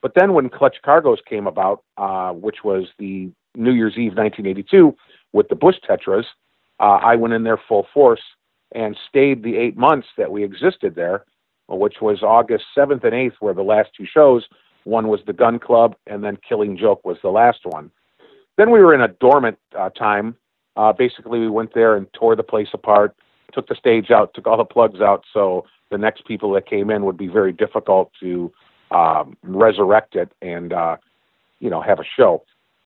But then when Clutch Cargoes came about, which was the New Year's Eve 1982 with the Bush Tetras, I went in there full force and stayed the 8 months that we existed there, which was August 7th and 8th were the last two shows. One was the Gun Club, and then Killing Joke was the last one. Then we were in a dormant time. Basically, we went there and tore the place apart, took the stage out, took all the plugs out, so the next people that came in would be very difficult to resurrect it and, have a show.